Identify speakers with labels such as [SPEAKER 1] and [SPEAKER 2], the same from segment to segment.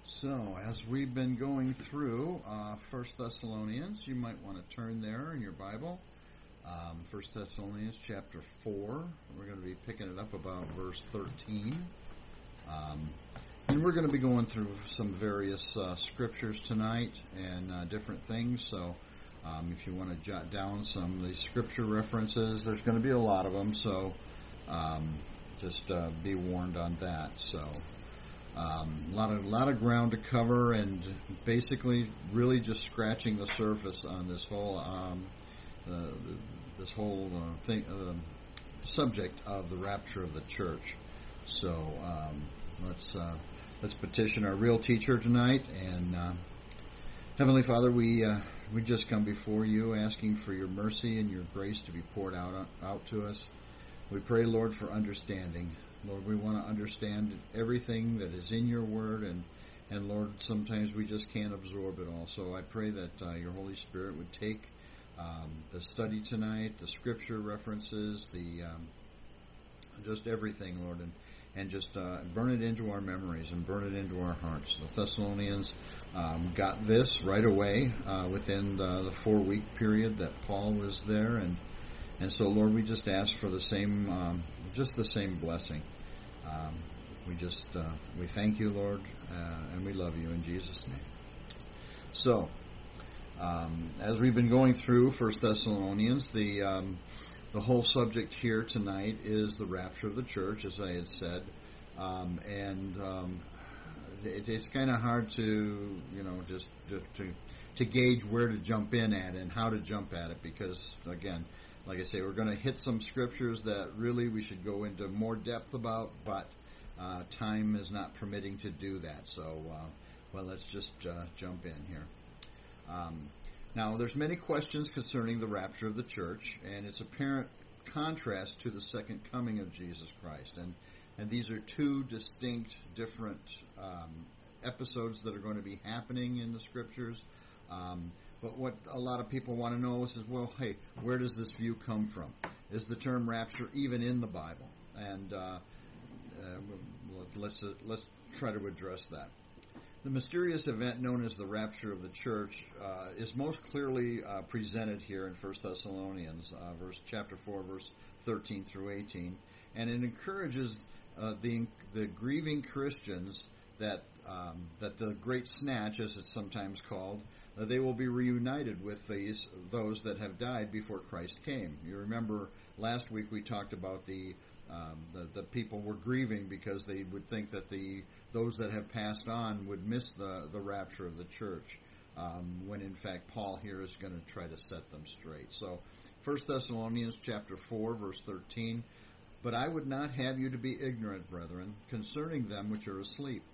[SPEAKER 1] So, as we've been going through 1 Thessalonians, you might want to turn there in your Bible. 1 Thessalonians chapter 4. We're going to be picking it up about verse 13. And we're going to be going through some various scriptures tonight and different things. So, if you want to jot down some of the scripture references, there's going to be a lot of them. So, just be warned on that. So, a lot of ground to cover, and basically, really just scratching the surface on this whole subject of the rapture of the church. So let's petition our real teacher tonight. And Heavenly Father, we just come before you, asking for your mercy and your grace to be poured out to us. We pray, Lord, for understanding. Lord, we want to understand everything that is in your word, and Lord, sometimes we just can't absorb it all. So I pray that your Holy Spirit would take the study tonight, the scripture references, just everything, Lord, and just burn it into our memories and burn it into our hearts. The Thessalonians got this right away within the 4-week period that Paul was there, and so, Lord, we just ask for the same blessing. We thank you, Lord, and we love you in Jesus' name. So, as we've been going through 1 Thessalonians, the whole subject here tonight is the rapture of the church, as I had said, it's kind of hard to, just to gauge where to jump in at and how to jump at it, because, again, like I say, we're going to hit some scriptures that really we should go into more depth about, but time is not permitting to do that. So, let's just jump in here. Now, there's many questions concerning the rapture of the church, and its apparent contrast to the second coming of Jesus Christ. And these are two distinct, different episodes that are going to be happening in the scriptures. But what a lot of people want to know is, well, hey, where does this view come from? Is the term rapture even in the Bible? And let's try to address that. The mysterious event known as the rapture of the church is most clearly presented here in 1 Thessalonians, chapter 4, verse 13 through 18, and it encourages the grieving Christians that the great snatch, as it's sometimes called, they will be reunited with those that have died before Christ came. You remember last week we talked about the people were grieving because they would think that those that have passed on would miss the rapture of the church, when in fact Paul here is going to try to set them straight. So 1 Thessalonians chapter 4, verse 13, "But I would not have you to be ignorant, brethren, concerning them which are asleep,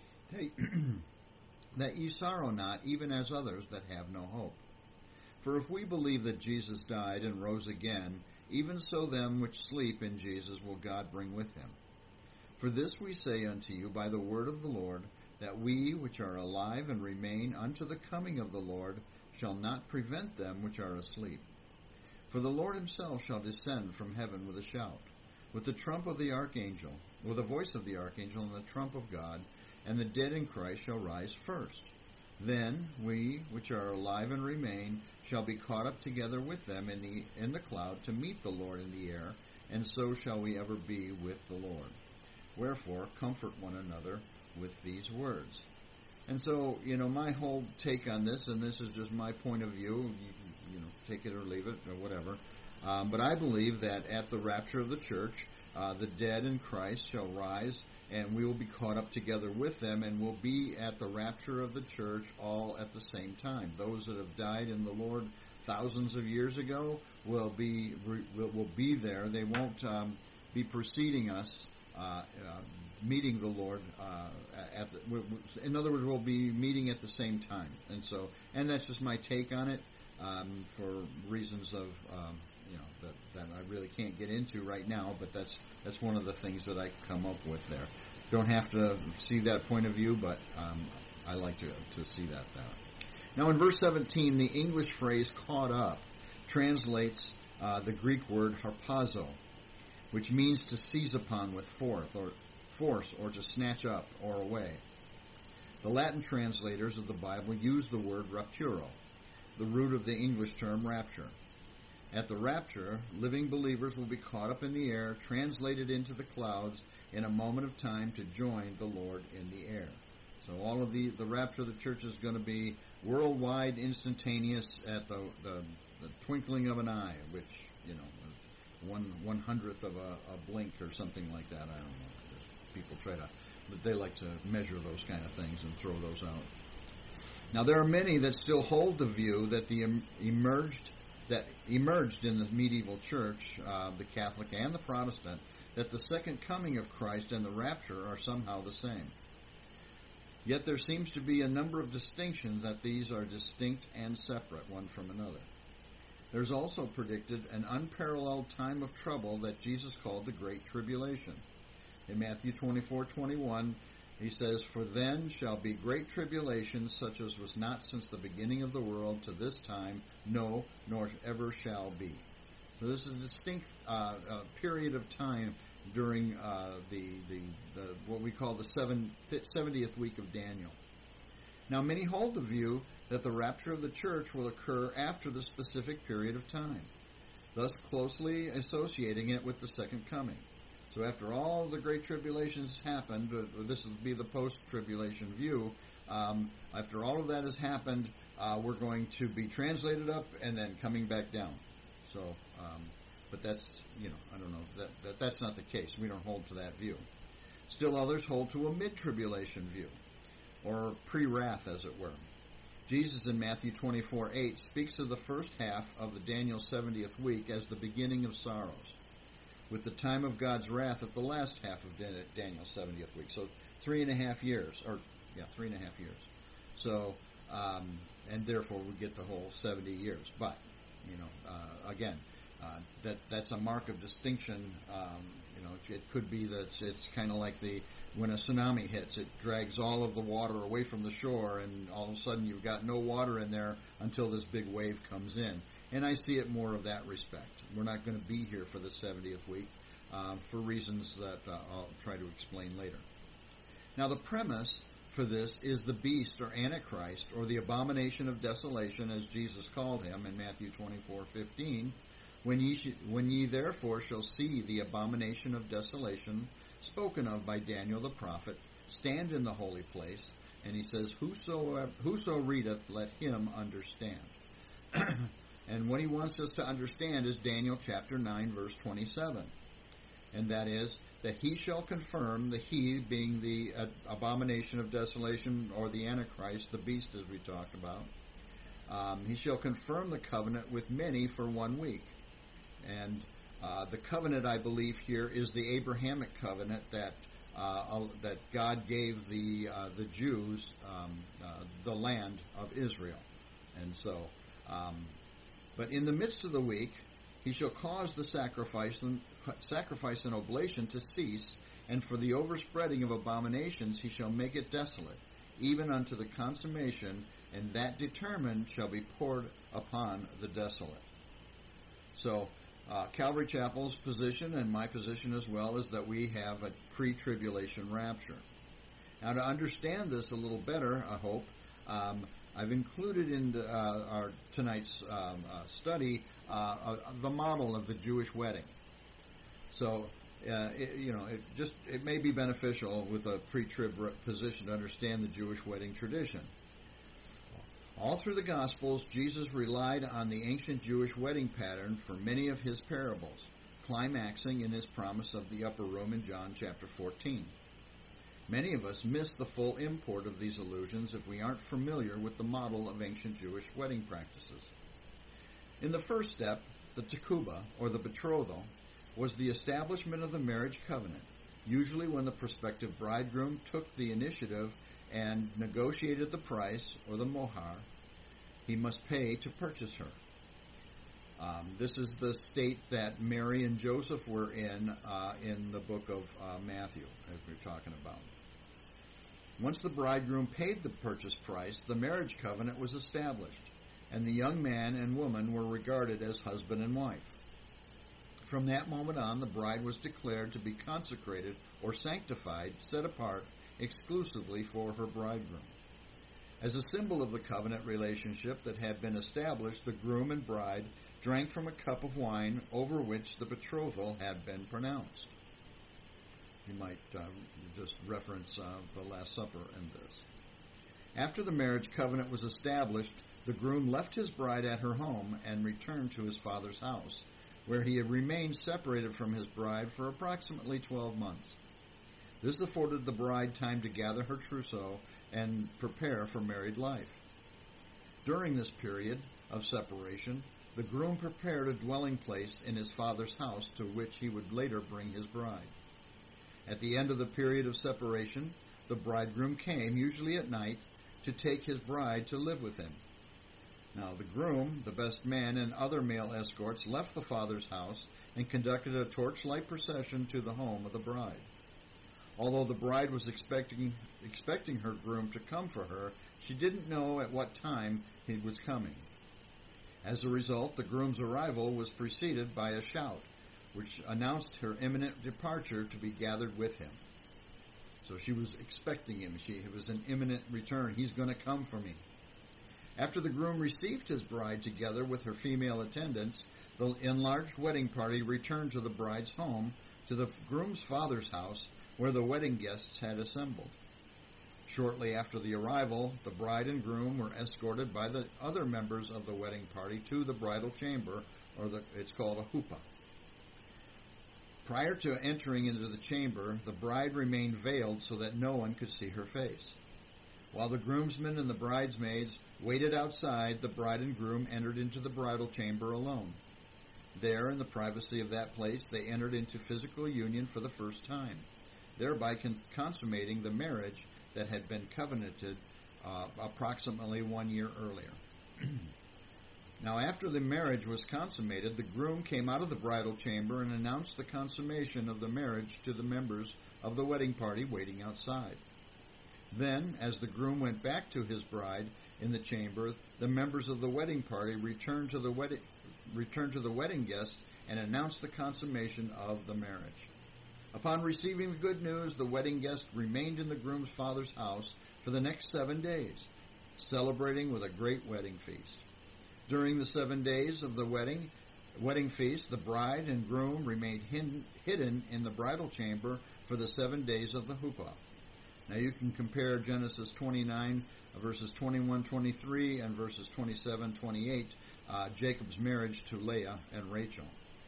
[SPEAKER 1] that ye sorrow not, even as others that have no hope. For if we believe that Jesus died and rose again, even so them which sleep in Jesus will God bring with him. For this we say unto you by the word of the Lord, that we which are alive and remain unto the coming of the Lord shall not prevent them which are asleep. For the Lord himself shall descend from heaven with a shout, with the trump of the archangel, with the voice of the archangel, and the trump of God, and the dead in Christ shall rise first. Then we which are alive and remain shall be caught up together with them in the cloud to meet the Lord in the air, and so shall we ever be with the Lord. Wherefore, comfort one another with these words." And so, my whole take on this, and this is just my point of view, take it or leave it, or whatever, but I believe that at the rapture of the church, the dead in Christ shall rise, and we will be caught up together with them, and will be at the rapture of the church all at the same time. Those that have died in the Lord thousands of years ago will be there. They won't be preceding us, meeting the Lord. In other words, we'll be meeting at the same time. And that's just my take on it, for reasons of that I really can't get into right now, but that's one of the things that I come up with there. Don't have to see that point of view, but I like to see that. Now in verse 17, the English phrase "caught up" translates the Greek word harpazo, which means to seize upon with force or to snatch up or away. The Latin translators of the Bible use the word rapturo, the root of the English term rapture. At the rapture, living believers will be caught up in the air, translated into the clouds in a moment of time to join the Lord in the air. So all of the rapture of the church is going to be worldwide, instantaneous, at the twinkling of an eye, which, 1/100th of a blink or something like that. I don't know. People they like to measure those kind of things and throw those out. Now, there are many that still hold the view that emerged in the medieval church, the Catholic and the Protestant, that the second coming of Christ and the rapture are somehow the same. Yet there seems to be a number of distinctions that these are distinct and separate one from another. There's also predicted an unparalleled time of trouble that Jesus called the Great Tribulation. In Matthew 24:21, he says, "For then shall be great tribulation, such as was not since the beginning of the world to this time, no, nor ever shall be." So this is a distinct period of time during the what we call the 70th week of Daniel. Now, many hold the view that the rapture of the church will occur after the specific period of time, thus closely associating it with the second coming. So after all the great tribulations happened, this will be the post-tribulation view, after all of that has happened, we're going to be translated up and then coming back down. So, but that's, I don't know, that's not the case. We don't hold to that view. Still others hold to a mid-tribulation view, or pre-wrath, as it were. Jesus in Matthew 24:8 speaks of the first half of the Daniel 70th week as the beginning of sorrows, with the time of God's wrath at the last half of Daniel's 70th week. So 3.5 years, 3.5 years. So, and therefore we get the whole 70 years. But, again, that's a mark of distinction. It could be that it's kind of like when a tsunami hits, it drags all of the water away from the shore, and all of a sudden you've got no water in there until this big wave comes in. And I see it more of that respect. We're not going to be here for the 70th week for reasons that I'll try to explain later. Now, the premise for this is the beast, or Antichrist, or the abomination of desolation, as Jesus called him in Matthew 24:15. When ye therefore shall see the abomination of desolation spoken of by Daniel the prophet stand in the holy place, and he says, whoso readeth, let him understand. And what he wants us to understand is Daniel chapter 9, verse 27. And that is, that he shall confirm, the he being the abomination of desolation, or the Antichrist, the beast as we talked about. He shall confirm the covenant with many for 1 week. And the covenant, I believe, here is the Abrahamic covenant that God gave the Jews the land of Israel. And so, but in the midst of the week, he shall cause the sacrifice and oblation to cease, and for the overspreading of abominations he shall make it desolate, even unto the consummation, and that determined shall be poured upon the desolate. So, Calvary Chapel's position, and my position as well, is that we have a pre-tribulation rapture. Now, to understand this a little better, I hope, I've included in our tonight's study the model of the Jewish wedding. So, it may be beneficial with a pre-trib position to understand the Jewish wedding tradition. All through the Gospels, Jesus relied on the ancient Jewish wedding pattern for many of his parables, climaxing in his promise of the upper room in John chapter 14. Many of us miss the full import of these allusions if we aren't familiar with the model of ancient Jewish wedding practices. In the first step, the tekubah, or the betrothal, was the establishment of the marriage covenant, usually when the prospective bridegroom took the initiative and negotiated the price, or the mohar, he must pay to purchase her. This is the state that Mary and Joseph were in the book of Matthew, as we're talking about. Once the bridegroom paid the purchase price, the marriage covenant was established, and the young man and woman were regarded as husband and wife. From that moment on, the bride was declared to be consecrated or sanctified, set apart, exclusively for her bridegroom. As a symbol of the covenant relationship that had been established, the groom and bride drank from a cup of wine over which the betrothal had been pronounced. You might just reference the Last Supper in this. After the marriage covenant was established, the groom left his bride at her home and returned to his father's house, where he had remained separated from his bride for approximately 12 months. This afforded the bride time to gather her trousseau and prepare for married life. During this period of separation, the groom prepared a dwelling place in his father's house to which he would later bring his bride. At the end of the period of separation, the bridegroom came, usually at night, to take his bride to live with him. Now the groom, the best man, and other male escorts left the father's house and conducted a torchlight procession to the home of the bride. Although the bride was expecting her groom to come for her, she didn't know at what time he was coming. As a result, the groom's arrival was preceded by a shout, which announced her imminent departure to be gathered with him. So she was expecting him. It was an imminent return. He's going to come for me. After the groom received his bride together with her female attendants, the enlarged wedding party returned to the bride's home, to the groom's father's house, where the wedding guests had assembled. Shortly after the arrival, the bride and groom were escorted by the other members of the wedding party to the bridal chamber, it's called a huppah. Prior to entering into the chamber, the bride remained veiled so that no one could see her face. While the groomsmen and the bridesmaids waited outside, the bride and groom entered into the bridal chamber alone. There, in the privacy of that place, they entered into physical union for the first time, thereby consummating the marriage that had been covenanted approximately 1 year earlier. Now, after the marriage was consummated, the groom came out of the bridal chamber and announced the consummation of the marriage to the members of the wedding party waiting outside. Then, as the groom went back to his bride in the chamber, the members of the wedding party returned to the wedding guests and announced the consummation of the marriage. Upon receiving the good news, the wedding guests remained in the groom's father's house for the next 7 days, celebrating with a great wedding feast. During the 7 days of the wedding feast, the bride and groom remained hidden in the bridal chamber for the 7 days of the huppah. Now you can compare Genesis 29, verses 21-23, and verses 27-28, Jacob's marriage to Leah and Rachel.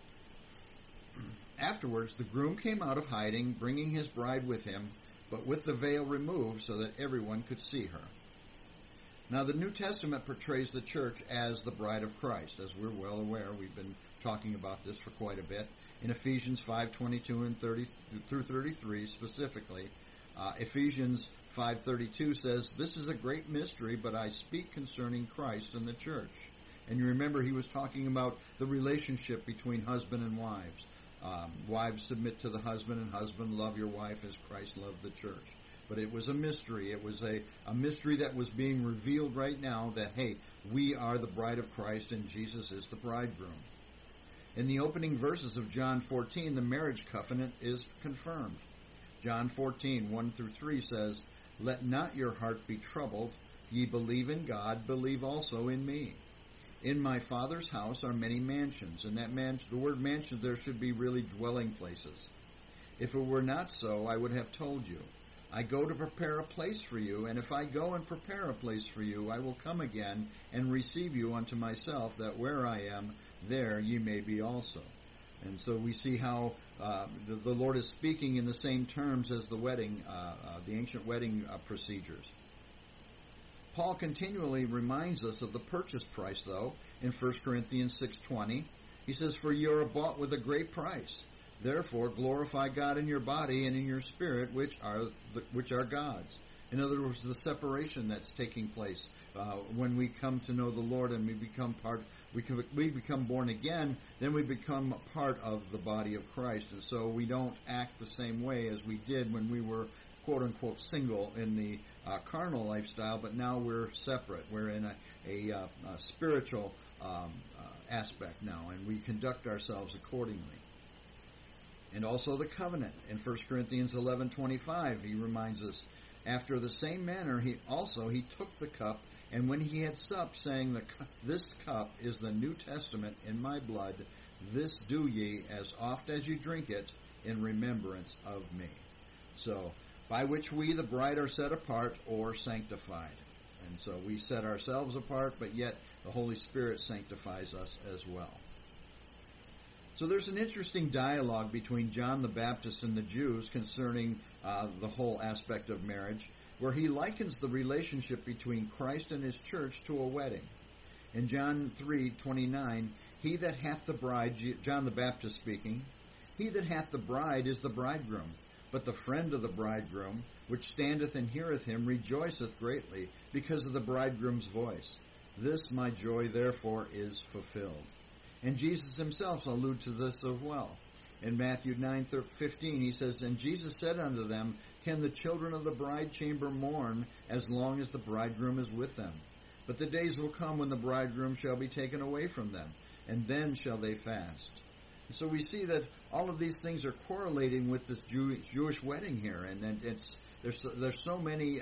[SPEAKER 1] Afterwards, the groom came out of hiding, bringing his bride with him, but with the veil removed so that everyone could see her. Now, the New Testament portrays the church as the bride of Christ, as we're well aware. We've been talking about this for quite a bit. In Ephesians 5:22 and 30 through 33 specifically, Ephesians 5:32 says, "This is a great mystery, but I speak concerning Christ and the church." And you remember he was talking about the relationship between husband and wives. Wives submit to the husband, and husband love your wife as Christ loved the church. But it was a mystery. It was a mystery that was being revealed right now that, hey, we are the bride of Christ and Jesus is the bridegroom. In the opening verses of John 14, the marriage covenant is confirmed. John 14, 1 through 3 says, "Let not your heart be troubled. Ye believe in God, believe also in me. In my Father's house are many mansions." And the word mansions there should be really dwelling places. "If it were not so, I would have told you. I go to prepare a place for you, and if I go and prepare a place for you, I will come again and receive you unto myself, that where I am, there ye may be also." And so we see how the Lord is speaking in the same terms as the wedding, the ancient wedding procedures. Paul continually reminds us of the purchase price, though, in 1 Corinthians 6:20. He says, "For you are bought with a great price. Therefore glorify God in your body and in your spirit, which are God's." In other words, the separation that's taking place when we come to know the Lord and we become born again, then we become a part of the body of Christ. And so we don't act the same way as we did when we were quote-unquote single in the carnal lifestyle, but now we're separate. We're in a spiritual aspect now, and we conduct ourselves accordingly. And also the covenant. In 1 Corinthians 11:25, he reminds us, After the same manner he took the cup, and when he had supped, saying, This cup is the New Testament in my blood. This do ye, as oft as you drink it, in remembrance of me. So, by which we, the bride, are set apart or sanctified. And so we set ourselves apart, but yet the Holy Spirit sanctifies us as well. So there's an interesting dialogue between John the Baptist and the Jews concerning the whole aspect of marriage, where he likens the relationship between Christ and his church to a wedding. In John 3:29, he that hath the bride, John the Baptist speaking, he that hath the bride is the bridegroom, but the friend of the bridegroom, which standeth and heareth him, rejoiceth greatly, because of the bridegroom's voice. This my joy therefore is fulfilled. And Jesus himself alludes to this as well. In Matthew 9:15 he says, And Jesus said unto them, Can the children of the bride chamber mourn as long as the bridegroom is with them? But the days will come when the bridegroom shall be taken away from them, and then shall they fast. And so we see that all of these things are correlating with this Jewish wedding here, and there's so many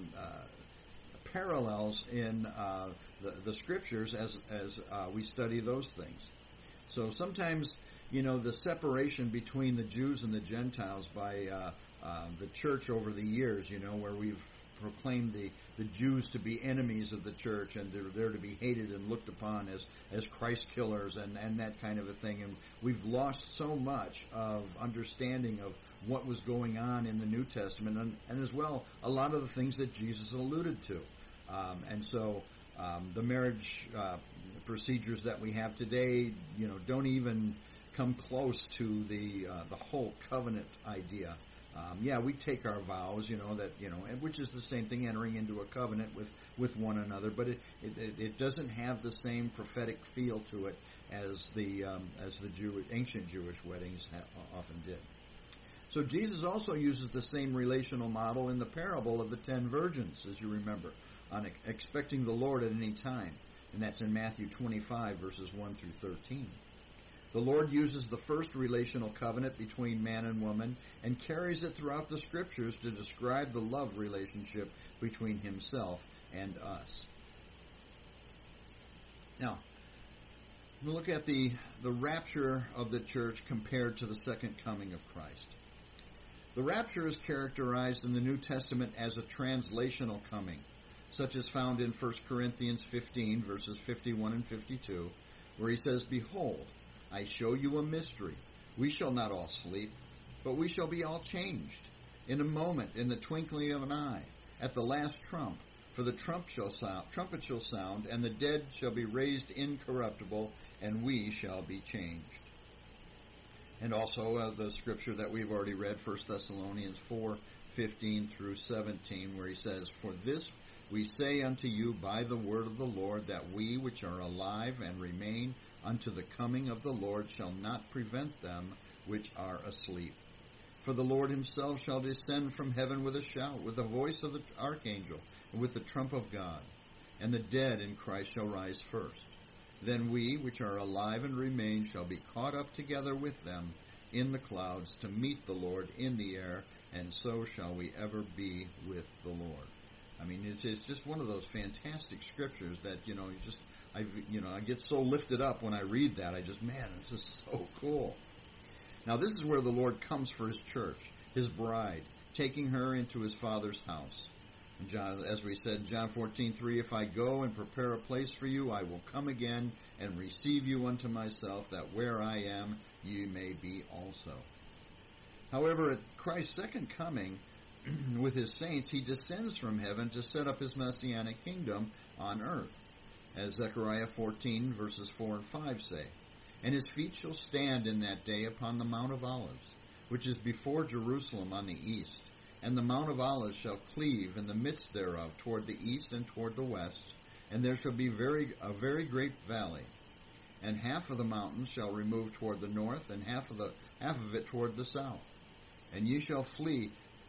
[SPEAKER 1] parallels in the scriptures as we study those things. So sometimes, the separation between the Jews and the Gentiles by the church over the years, where we've proclaimed the Jews to be enemies of the church, and they're to be hated and looked upon as Christ killers and that kind of a thing. And we've lost so much of understanding of what was going on in the New Testament, and as well a lot of the things that Jesus alluded to. And so the marriage procedures that we have today, don't even come close to the whole covenant idea. We take our vows, which is the same thing, entering into a covenant with one another, but it doesn't have the same prophetic feel to it as the ancient Jewish weddings often did. So Jesus also uses the same relational model in the parable of the 10 virgins, as you remember, on expecting the Lord at any time, and that's in Matthew 25, verses 1 through 13. The Lord uses the first relational covenant between man and woman and carries it throughout the Scriptures to describe the love relationship between himself and us. Now, we'll look at the rapture of the church compared to the second coming of Christ. The rapture is characterized in the New Testament as a translational coming, such as found in 1 Corinthians 15, verses 51 and 52, where he says, Behold, I show you a mystery. We shall not all sleep, but we shall be all changed. In a moment, in the twinkling of an eye, at the last trump. For the trumpet shall sound, and the dead shall be raised incorruptible, and we shall be changed. And also the scripture that we've already read, 1 Thessalonians 4:15 through 17, where he says, For this we say unto you by the word of the Lord, that we which are alive and remain unto the coming of the Lord shall not prevent them which are asleep. For the Lord himself shall descend from heaven with a shout, with the voice of the archangel, and with the trump of God. And the dead in Christ shall rise first. Then we, which are alive and remain, shall be caught up together with them in the clouds to meet the Lord in the air, and so shall we ever be with the Lord. I mean, it's just one of those fantastic scriptures that, I get so lifted up when I read that. Man, this is so cool. Now, this is where the Lord comes for his church, his bride, taking her into his Father's house. And John, as we said in John 14:3, If I go and prepare a place for you, I will come again and receive you unto myself, that where I am, ye may be also. However, at Christ's second coming, with his saints, he descends from heaven to set up his messianic kingdom on earth, as Zechariah 14, verses 4 and 5 say. And his feet shall stand in that day upon the Mount of Olives, which is before Jerusalem on the east. And the Mount of Olives shall cleave in the midst thereof toward the east and toward the west, and there shall be a very great valley. And half of the mountains shall remove toward the north, and half of it toward the south. And ye shall flee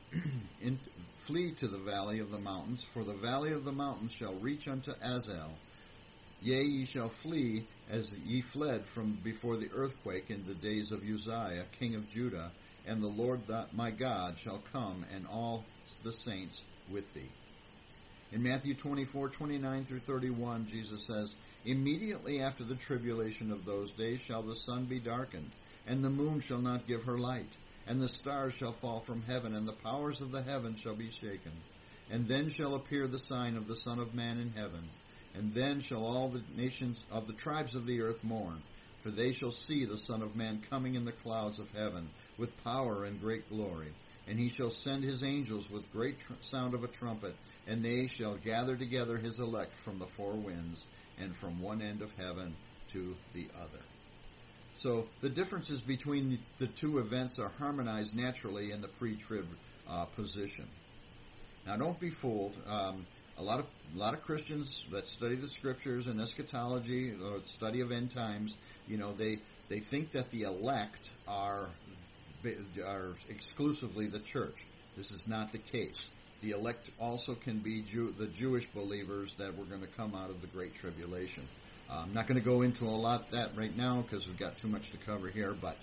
[SPEAKER 1] to the valley of the mountains, for the valley of the mountains shall reach unto Azal. Yea, ye shall flee as ye fled from before the earthquake in the days of Uzziah, king of Judah, and the Lord my God shall come, and all the saints with thee. In Matthew 24:29 through 31, Jesus says, Immediately after the tribulation of those days shall the sun be darkened, and the moon shall not give her light, and the stars shall fall from heaven, and the powers of the heavens shall be shaken. And then shall appear the sign of the Son of Man in heaven. And then shall all the nations of the tribes of the earth mourn, for they shall see the Son of Man coming in the clouds of heaven, with power and great glory. And he shall send his angels with great sound of a trumpet, and they shall gather together his elect from the four winds, and from one end of heaven to the other. So the differences between the two events are harmonized naturally in the pre-trib position. Now, don't be fooled. A lot of Christians that study the Scriptures and eschatology, or study of end times, they think that the elect are exclusively the church. This is not the case. The elect also can be the Jewish believers that were going to come out of the Great Tribulation. I'm not going to go into a lot of that right now because we've got too much to cover here, but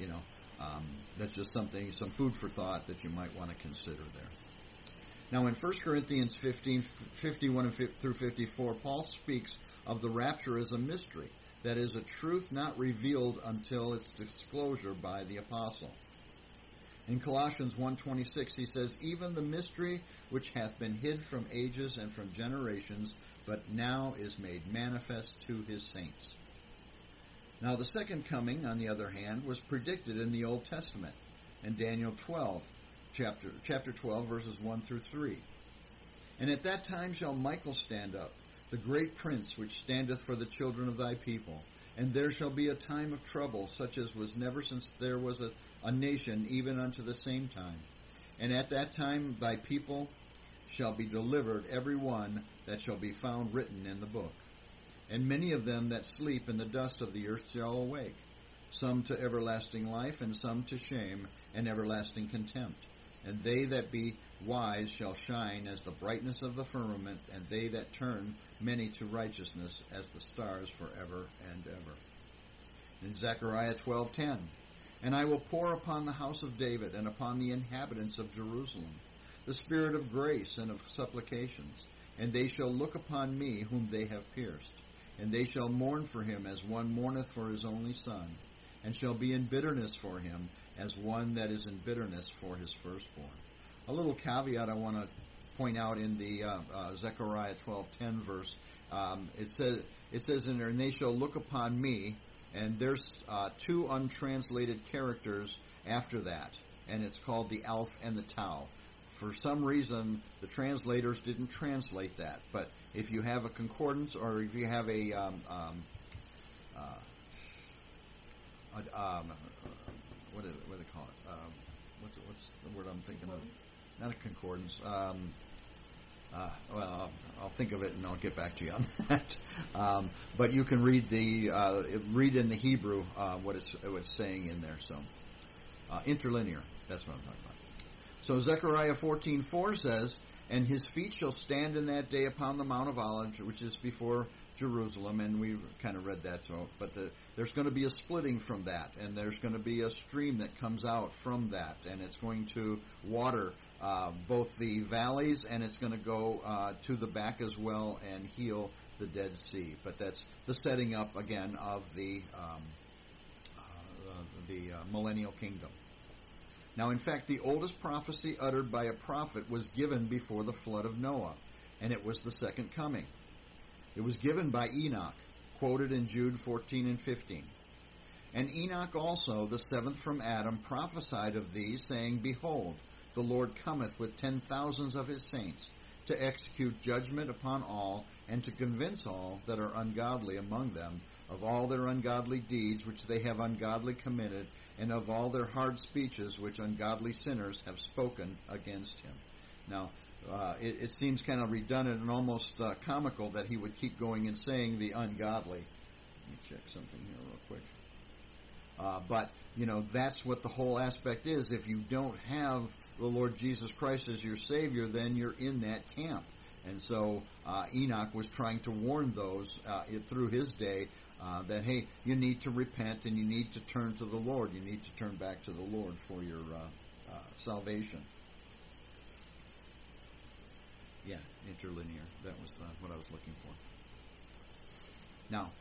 [SPEAKER 1] that's just some food for thought that you might want to consider there. Now, in 1 Corinthians 15:51 through 54, Paul speaks of the rapture as a mystery, that is, a truth not revealed until its disclosure by the apostle. In Colossians 1:26, he says, Even the mystery which hath been hid from ages and from generations, but now is made manifest to his saints. Now, the second coming, on the other hand, was predicted in the Old Testament, in Daniel 12. Chapter 12, verses 1 through 3. And at that time shall Michael stand up, the great prince which standeth for the children of thy people. And there shall be a time of trouble, such as was never since there was a nation, even unto the same time. And at that time thy people shall be delivered, every one that shall be found written in the book. And many of them that sleep in the dust of the earth shall awake, some to everlasting life, and some to shame and everlasting contempt. And they that be wise shall shine as the brightness of the firmament, and they that turn many to righteousness as the stars forever and ever. In Zechariah 12:10, And I will pour upon the house of David and upon the inhabitants of Jerusalem the spirit of grace and of supplications, and they shall look upon me whom they have pierced, and they shall mourn for him as one mourneth for his only son, and shall be in bitterness for him as one that is in bitterness for his firstborn. A little caveat I want to point out in the Zechariah 12:10 verse. It says in there, and they shall look upon me, and there's two untranslated characters after that, and it's called the Aleph and the Tau. For some reason, the translators didn't translate that, but if you have a concordance, or if you have a what do they call it? What's the word I'm thinking of? Not a concordance. Well, I'll think of it and I'll get back to you on that. But you can read in the Hebrew what it's saying in there. So interlinear. That's what I'm talking about. So Zechariah 14:4 says, And his feet shall stand in that day upon the Mount of Olives, which is before Jerusalem, and we kind of read that. But there's going to be a splitting from that, and there's going to be a stream that comes out from that, and it's going to water both the valleys, and it's going to go to the back as well and heal the Dead Sea. But that's the setting up again of the millennial kingdom. Now, in fact, the oldest prophecy uttered by a prophet was given before the flood of Noah, and it was the second coming. It was given by Enoch, quoted in Jude 14 and 15. And Enoch also, the seventh from Adam, prophesied of these, saying, Behold, the Lord cometh with 10,000s of his saints, to execute judgment upon all, and to convince all that are ungodly among them of all their ungodly deeds which they have ungodly committed, and of all their hard speeches which ungodly sinners have spoken against him. Now, it seems kind of redundant and almost comical that he would keep going and saying the ungodly. Let me check something here real quick. But, that's what the whole aspect is. If you don't have the Lord Jesus Christ as your Savior, then you're in that camp. And so Enoch was trying to warn those through his day that, hey, you need to repent and you need to turn to the Lord. You need to turn back to the Lord for your salvation. interlinear. That was what I was looking for. Now,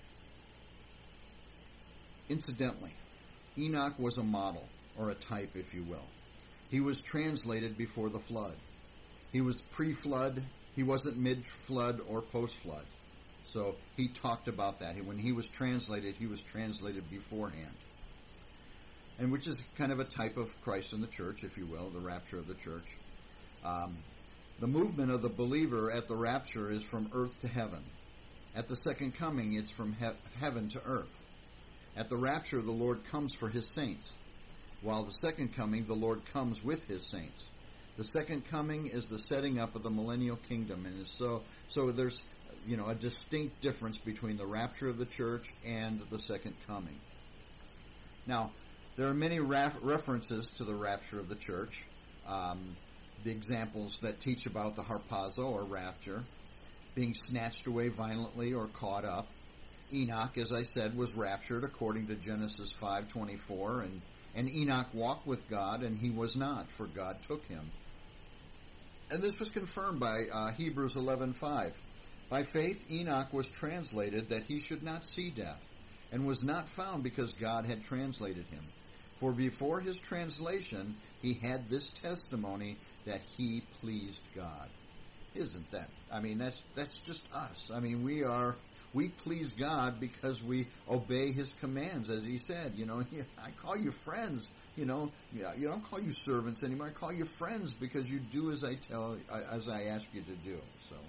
[SPEAKER 1] incidentally, Enoch was a model, or a type, if you will. He was translated before the flood. He was pre-flood. He wasn't mid-flood or post-flood. So he talked about that. When he was translated beforehand. And which is kind of a type of Christ in the church, if you will, the rapture of the church. The movement of the believer at the rapture is from earth to heaven. At the second coming, it's from heaven to earth. At the rapture, the Lord comes for his saints, while the second coming, the Lord comes with his saints. The second coming is the setting up of the millennial kingdom, and so there's a distinct difference between the rapture of the church and the second coming. Now, there are many references to the rapture of the church. The examples that teach about the harpazo, or rapture, being snatched away violently or caught up. Enoch, as I said, was raptured according to Genesis 5:24, and Enoch walked with God, and he was not, for God took him. And this was confirmed by Hebrews 11:5. By faith Enoch was translated that he should not see death, and was not found because God had translated him. For before his translation he had this testimony that he pleased God. Isn't that? I mean, that's just us. I mean, we please God because we obey his commands, as he said. I call you friends. I don't call you servants anymore. I call you friends because you do as I ask you to do.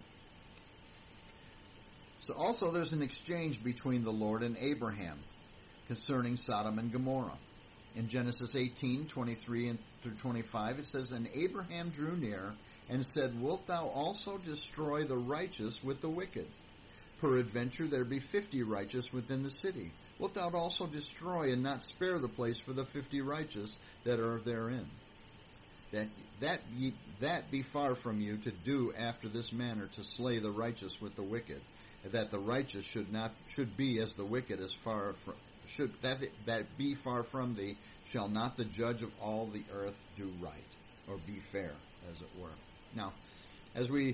[SPEAKER 1] So also there's an exchange between the Lord and Abraham concerning Sodom and Gomorrah. In Genesis 18:23 through 25, it says, "And Abraham drew near and said, Wilt thou also destroy the righteous with the wicked? Peradventure there be 50 righteous within the city. Wilt thou also destroy and not spare the place for the 50 righteous that are therein? That be far from you to do after this manner, to slay the righteous with the wicked, that the righteous should be as the wicked, that be far from thee. Shall not the judge of all the earth do right?" Or be fair, as it were. Now, as we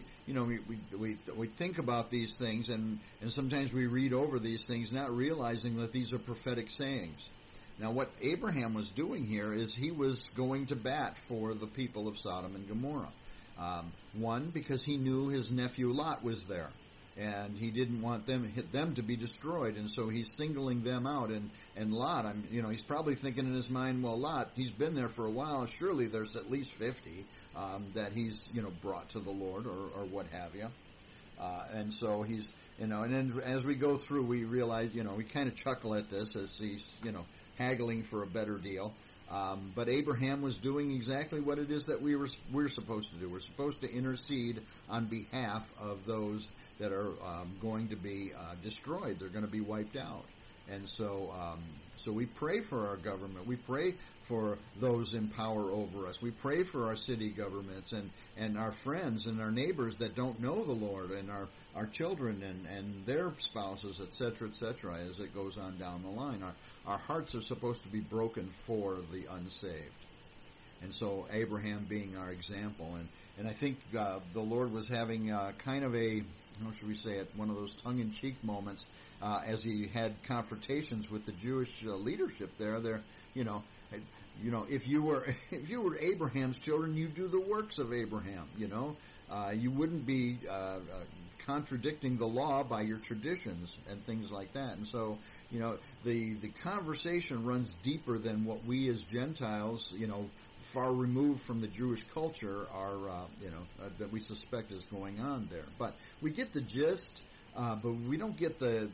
[SPEAKER 1] think about these things, and sometimes we read over these things, not realizing that these are prophetic sayings. Now, what Abraham was doing here is he was going to bat for the people of Sodom and Gomorrah. One, because he knew his nephew Lot was there, and he didn't want them to be destroyed, and so he's singling them out. And Lot, he's probably thinking in his mind, well, Lot, he's been there for a while. Surely there's at least 50 that he's brought to the Lord, or what have you. And so he's and then as we go through, we realize we kind of chuckle at this as he's haggling for a better deal. But Abraham was doing exactly what it is that we're supposed to do. We're supposed to intercede on behalf of those that are going to be destroyed. They're going to be wiped out. And so we pray for our government. We pray for those in power over us. We pray for our city governments and our friends and our neighbors that don't know the Lord, and our children and their spouses, etc., as it goes on down the line. Our hearts are supposed to be broken for the unsaved. And so Abraham being our example. And I think the Lord was having kind of a, how should we say it, one of those tongue-in-cheek moments as he had confrontations with the Jewish leadership there. If you were Abraham's children, you'd do the works of Abraham. You wouldn't be contradicting the law by your traditions and things like that. And so, the conversation runs deeper than what we as Gentiles, far removed from the Jewish culture, are that we suspect is going on there. But we get the gist. But we don't get the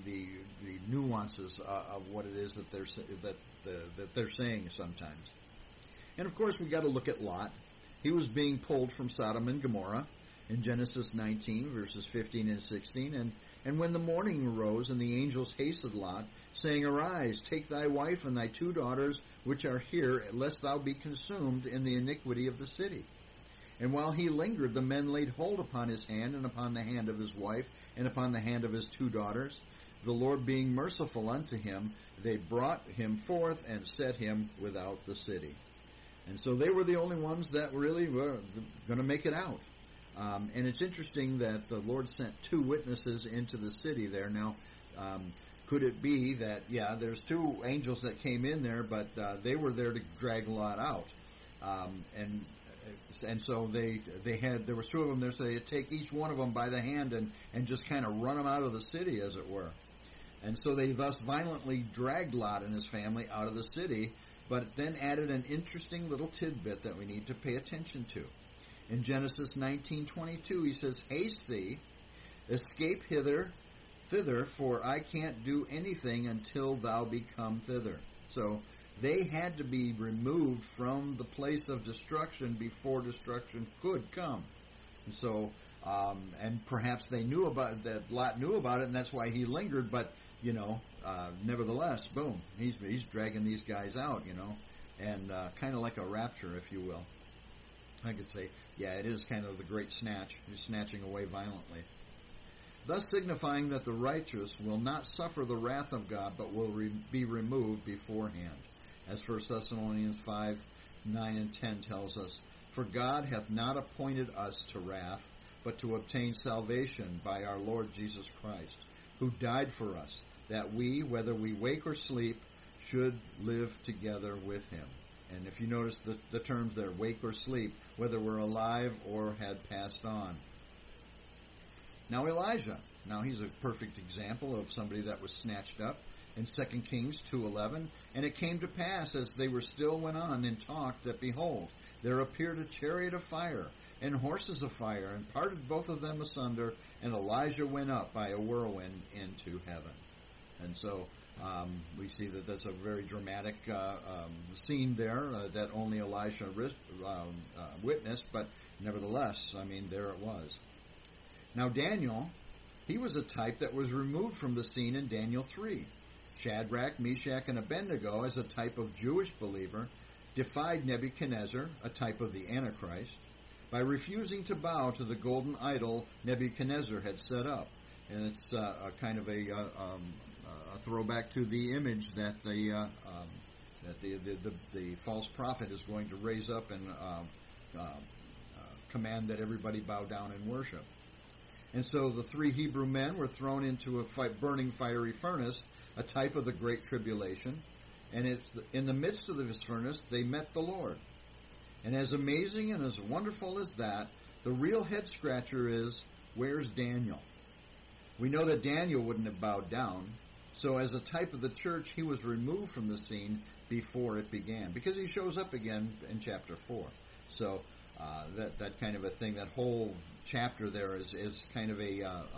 [SPEAKER 1] nuances of what it is that they're saying sometimes. And of course, we got to look at Lot. He was being pulled from Sodom and Gomorrah in Genesis 19 verses 15 and 16. And when the morning arose, and the angels hasted Lot, saying, Arise, take thy wife and thy 2 daughters which are here, lest thou be consumed in the iniquity of the city. And while he lingered, the men laid hold upon his hand, and upon the hand of his wife, and upon the hand of his 2 daughters. The Lord being merciful unto him, they brought him forth and set him without the city. And so they were the only ones that really were going to make it out. And it's interesting that the Lord sent 2 witnesses into the city there. Now, could it be that, there's 2 angels that came in there, but they were there to drag Lot out. And so there was 2 of them there, so they'd take each one of them by the hand and just kind of run them out of the city, as it were. And so they thus violently dragged Lot and his family out of the city, but then added an interesting little tidbit that we need to pay attention to. In Genesis 19:22, he says, "Haste thee, escape thither, for I can't do anything until thou be come thither." So they had to be removed from the place of destruction before destruction could come. And so, and perhaps they knew about that. Lot knew about it, and that's why he lingered. But nevertheless, boom, he's dragging these guys out, and kind of like a rapture, if you will. I could say, it is kind of the great snatch. He's snatching away violently. Thus signifying that the righteous will not suffer the wrath of God, but will be removed beforehand. As 1 Thessalonians 5:9 and 10 tells us, "For God hath not appointed us to wrath, but to obtain salvation by our Lord Jesus Christ, who died for us, that we, whether we wake or sleep, should live together with him." And if you notice the terms there, wake or sleep, whether we're alive or had passed on. Now Elijah, he's a perfect example of somebody that was snatched up. In 2 Kings 2:11, "And it came to pass, as they were still went on and talked, that behold, there appeared a chariot of fire, and horses of fire, and parted both of them asunder, and Elijah went up by a whirlwind into heaven." And so we see that that's a very dramatic scene there that only Elisha witnessed, but nevertheless, there it was. Now Daniel, he was a type that was removed from the scene in Daniel 3. Shadrach, Meshach, and Abednego, as a type of Jewish believer, defied Nebuchadnezzar, a type of the Antichrist, by refusing to bow to the golden idol Nebuchadnezzar had set up. And it's a kind of a throwback to the image that the false prophet is going to raise up and command that everybody bow down and worship. And so the 3 Hebrew men were thrown into a burning fiery furnace, a type of the Great Tribulation, and it's in the midst of this furnace they met the Lord. And as amazing and as wonderful as that, the real head-scratcher is, where's Daniel? We know that Daniel wouldn't have bowed down, so as a type of the church, he was removed from the scene before it began, because he shows up again in chapter 4. So that kind of a thing, that whole chapter there is kind of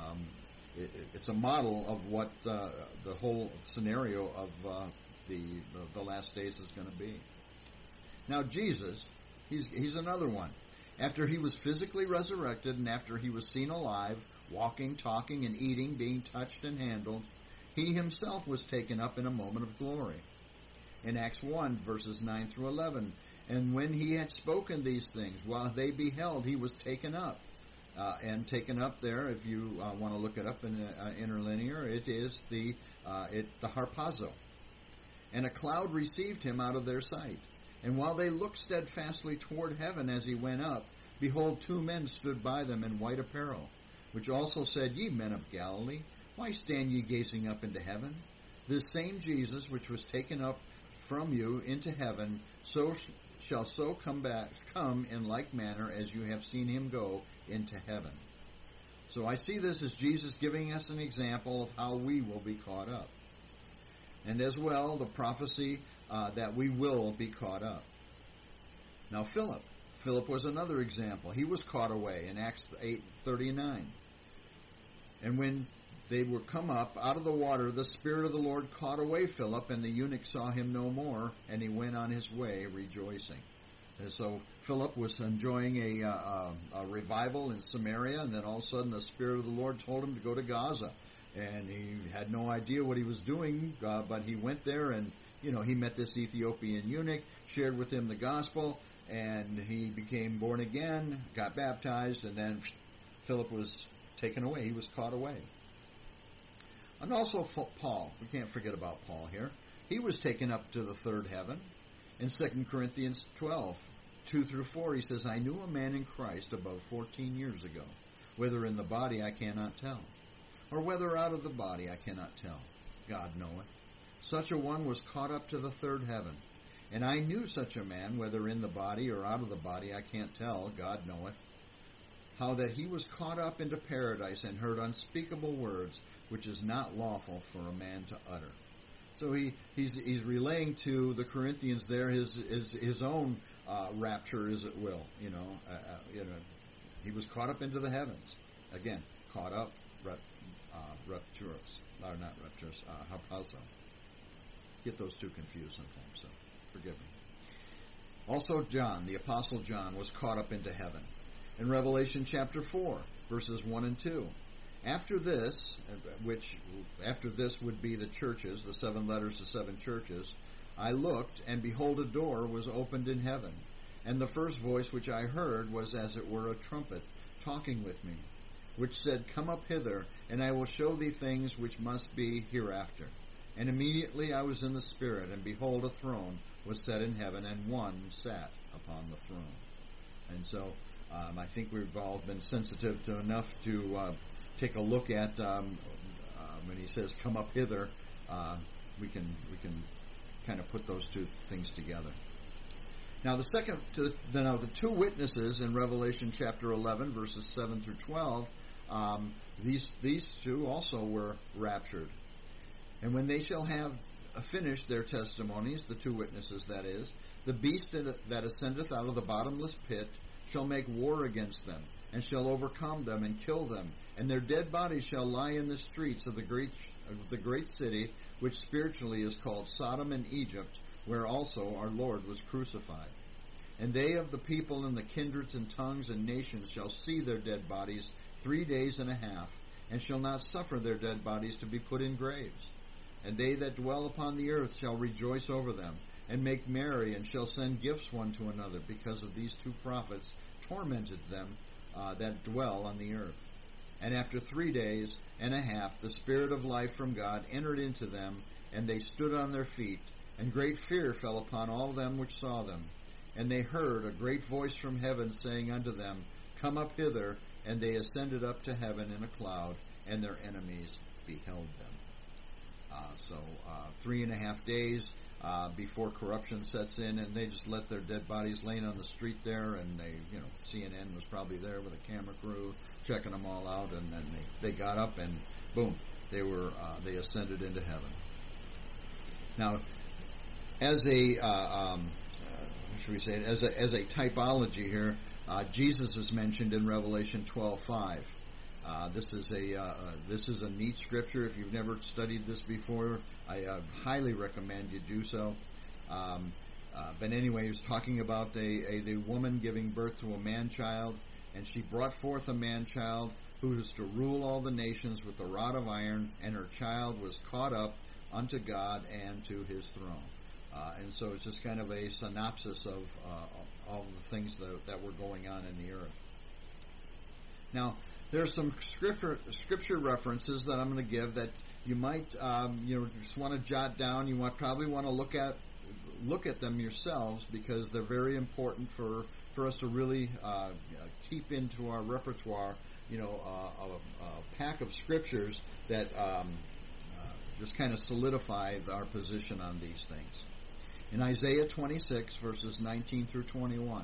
[SPEAKER 1] it's a model of what the whole scenario of the last days is going to be. Now Jesus, he's another one. After he was physically resurrected and after he was seen alive, walking, talking, and eating, being touched and handled, he himself was taken up in a moment of glory. In Acts 1, verses 9 through 11, "And when he had spoken these things, while they beheld, he was taken up." And taken up there, if you want to look it up in interlinear, it is the harpazo. "And a cloud received him out of their sight. And while they looked steadfastly toward heaven as he went up, behold, 2 men stood by them in white apparel, which also said, Ye men of Galilee, why stand ye gazing up into heaven? This same Jesus, which was taken up from you into heaven, shall come in like manner as you have seen him go into heaven." So I see this as Jesus giving us an example of how we will be caught up. And as well, the prophecy that we will be caught up. Now Philip was another example. He was caught away in Acts 8:39. "And when they were come up out of the water, the Spirit of the Lord caught away Philip, and the eunuch saw him no more, and he went on his way rejoicing." And so Philip was enjoying a revival in Samaria, and then all of a sudden the Spirit of the Lord told him to go to Gaza. And he had no idea what he was doing, but he went there, and he met this Ethiopian eunuch, shared with him the gospel, and he became born again, got baptized, and then Philip was taken away. He was caught away. And also Paul. We can't forget about Paul here. He was taken up to the third heaven. In 2 Corinthians 12, 2 through 4, he says, I knew a man in Christ above 14 years ago. Whether in the body I cannot tell, or whether out of the body I cannot tell. God knoweth. Such a one was caught up to the third heaven. And I knew such a man, whether in the body or out of the body I can't tell, God knoweth, how that he was caught up into paradise and heard unspeakable words, which is not lawful for a man to utter. So he's relaying to the Corinthians there his own rapture, as it will. He was caught up into the heavens. Again, caught up, rapturus, or not rapturus, harpazo. Get those two confused sometimes, so forgive me. Also John, the Apostle John, was caught up into heaven. In Revelation chapter 4, verses 1 and 2. After this would be the churches, the 7 letters to 7 churches, I looked, and behold, a door was opened in heaven. And the first voice which I heard was as it were a trumpet, talking with me, which said, Come up hither, and I will show thee things which must be hereafter. And immediately I was in the Spirit, and behold, a throne was set in heaven, and one sat upon the throne. And so I think we've all been sensitive to enough to take a look at when he says, Come up hither. We can kind of put those two things together. Now the two witnesses in Revelation chapter 11, verses 7 through 12, these two also were raptured. And when they shall have finished their testimonies, the two witnesses that is, the beast that ascendeth out of the bottomless pit shall make war against them, and shall overcome them and kill them, and their dead bodies shall lie in the streets of the great city, which spiritually is called Sodom and Egypt, where also our Lord was crucified. And they of the people and the kindreds and tongues and nations shall see their dead bodies 3 days and a half, and shall not suffer their dead bodies to be put in graves. And they that dwell upon the earth shall rejoice over them, and make merry, and shall send gifts one to another, because of these two prophets tormented them that dwell on the earth. And after 3 days and a half the Spirit of life from God entered into them, and they stood on their feet, and great fear fell upon all them which saw them. And they heard a great voice from heaven saying unto them, Come up hither. And they ascended up to heaven in a cloud, and their enemies beheld them. 3.5 days before corruption sets in, and they just let their dead bodies laying on the street there, and they, CNN was probably there with a camera crew checking them all out, and then they got up, and boom, they ascended into heaven. Now, as a as a typology here, Jesus is mentioned in Revelation 12:5. This is a neat scripture. If you've never studied this before, I highly recommend you do so. But anyway, he was talking about the woman giving birth to a man-child, and she brought forth a man-child who was to rule all the nations with a rod of iron, and her child was caught up unto God and to his throne. And so it's just kind of a synopsis of all the things that were going on in the earth. Now, there are some scripture references that I'm going to give that you might just want to jot down. You probably want to look at them yourselves, because they're very important for us to really keep into our repertoire. A pack of scriptures that just kind of solidify our position on these things. In Isaiah 26, verses 19 through 21,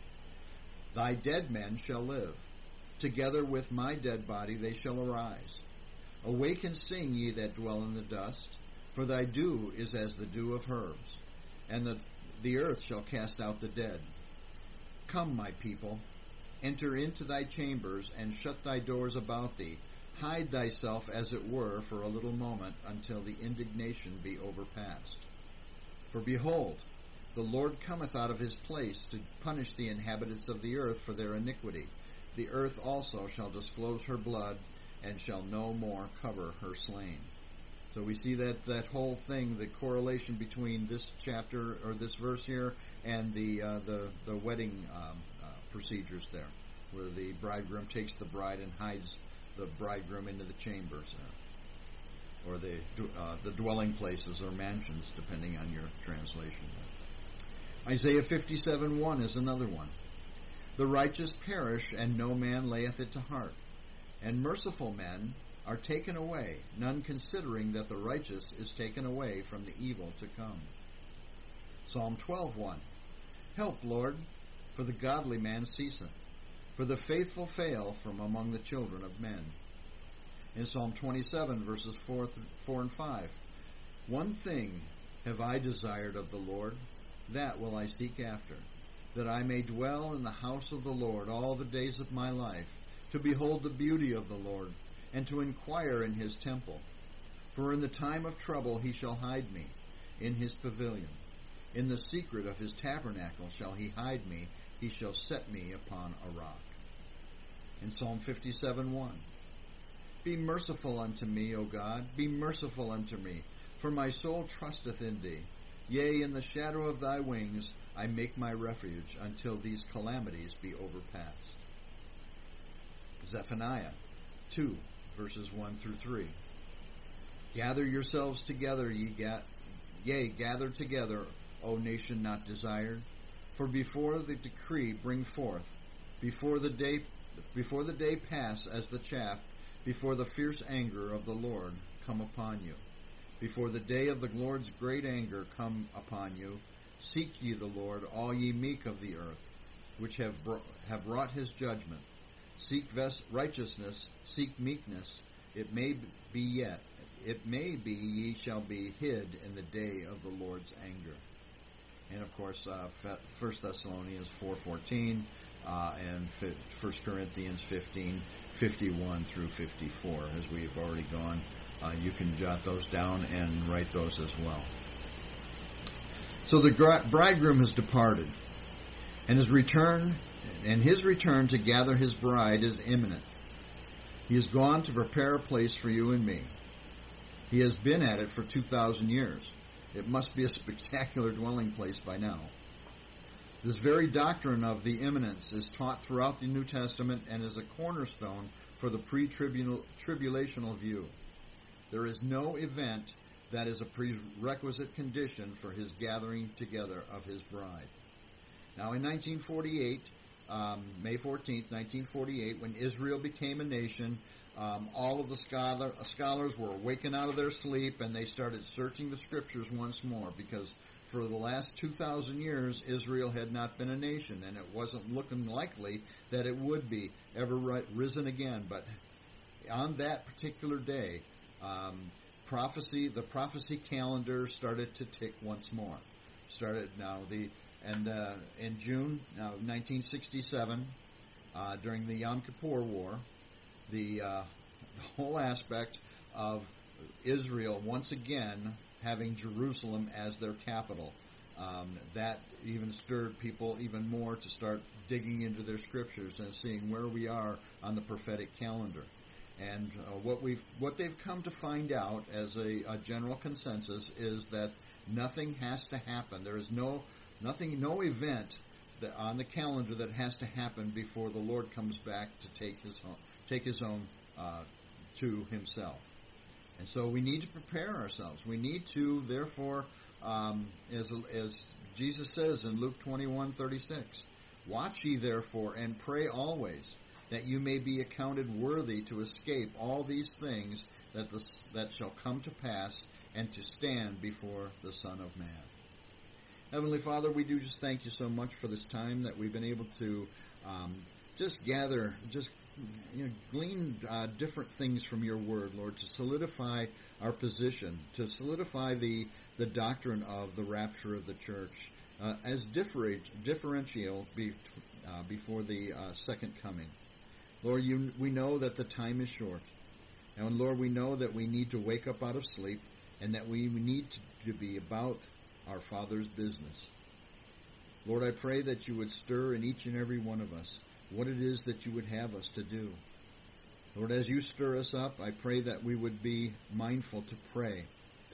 [SPEAKER 1] Thy dead men shall live. Together with my dead body they shall arise. Awake and sing, ye that dwell in the dust, for thy dew is as the dew of herbs, and the earth shall cast out the dead. Come, my people, enter into thy chambers, and shut thy doors about thee. Hide thyself, as it were, for a little moment, until the indignation be overpast. For behold, the Lord cometh out of his place to punish the inhabitants of the earth for their iniquity. The earth also shall disclose her blood, and shall no more cover her slain. So we see that whole thing, the correlation between this chapter, or this verse here, and the wedding procedures there, where the bridegroom takes the bride and hides the bridegroom into the chambers, or the dwelling places or mansions, depending on your translation. Isaiah 57:1 is another one. The righteous perish, and no man layeth it to heart. And merciful men are taken away, none considering that the righteous is taken away from the evil to come. Psalm 12:1. Help, Lord, for the godly man ceaseth, for the faithful fail from among the children of men. In Psalm 27, verses 4 and 5, one thing have I desired of the Lord, that will I seek after, that I may dwell in the house of the Lord all the days of my life, to behold the beauty of the Lord, and to inquire in his temple. For in the time of trouble he shall hide me in his pavilion. In the secret of his tabernacle shall he hide me. He shall set me upon a rock. In Psalm 57:1, Be merciful unto me, O God, be merciful unto me, for my soul trusteth in thee. Yea, in the shadow of thy wings I make my refuge, until these calamities be overpassed. Zephaniah 2, verses 1 through 3. Gather yourselves together, gather together, O nation not desired. For before the decree bring forth, before the day pass as the chaff, before the fierce anger of the Lord come upon you, before the day of the Lord's great anger come upon you, seek ye the Lord, all ye meek of the earth, which have wrought his judgment. Seek righteousness, seek meekness. It may be ye shall be hid in the day of the Lord's anger. And of course, 1 Thessalonians 4:14 and 1 Corinthians 15:51 through 54, as we've already gone. You can jot those down and write those as well. So the bridegroom has departed, and his return to gather his bride is imminent. He has gone to prepare a place for you and me. He has been at it for 2,000 years. It must be a spectacular dwelling place by now. This very doctrine of the imminence is taught throughout the New Testament and is a cornerstone for the pre-tribulational view. There is no event that is a prerequisite condition for his gathering together of his bride. Now in 1948, May 14th, 1948, when Israel became a nation, all of the scholars were waking out of their sleep, and they started searching the scriptures once more, because for the last 2,000 years, Israel had not been a nation, and it wasn't looking likely that it would be ever risen again. But on that particular day, the prophecy calendar started to tick once more. In June 1967, during the Yom Kippur War, the whole aspect of Israel once again having Jerusalem as their capital, that even stirred people even more to start digging into their scriptures and seeing where we are on the prophetic calendar. And what they've come to find out as a general consensus is that nothing has to happen. There is no event on the calendar that has to happen before the Lord comes back to take his own to himself. And so we need to prepare ourselves. We need to, therefore, as Jesus says in Luke 21:36, watch ye therefore and pray always, that you may be accounted worthy to escape all these things that shall come to pass, and to stand before the Son of Man. Heavenly Father, we do just thank you so much for this time that we've been able to just gather, glean different things from your word, Lord, to solidify our position, to solidify the doctrine of the rapture of the church as differential before the second coming. Lord, we know that the time is short. And Lord, we know that we need to wake up out of sleep, and that we need to be about our Father's business. Lord, I pray that you would stir in each and every one of us what it is that you would have us to do. Lord, as you stir us up, I pray that we would be mindful to pray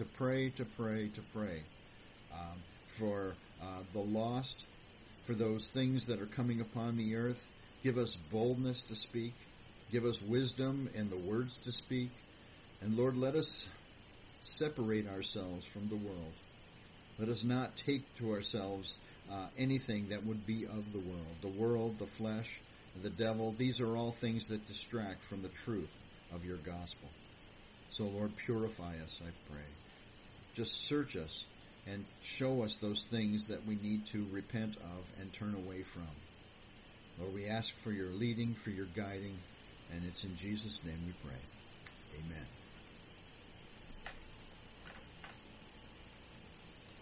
[SPEAKER 1] for the lost, for those things that are coming upon the earth. Give us boldness to speak. Give us wisdom and the words to speak. And Lord, let us separate ourselves from the world. Let us not take to ourselves anything that would be of the world. The world, the flesh, the devil, these are all things that distract from the truth of your gospel. So, Lord, purify us, I pray. Just search us and show us those things that we need to repent of and turn away from. Lord, we ask for your leading, for your guiding, and it's in Jesus' name we pray.